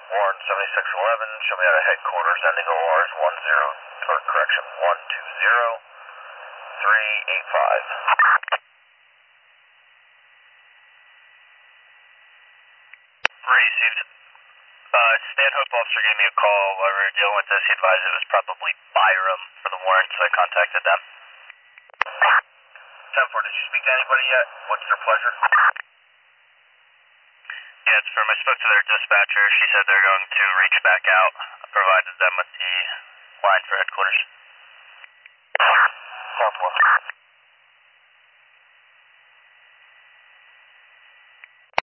Warren 7611, show me out of headquarters, ending ORs 120385. Received. Stanhope officer gave me a call while we were dealing with this. He advised it was probably Byram for the warrant, so I contacted them. 10-4, did you speak to anybody yet? What's their pleasure? Yeah, it's from, I spoke to their dispatcher. She said they're going to reach back out. I provided them with the line for headquarters. 10-4.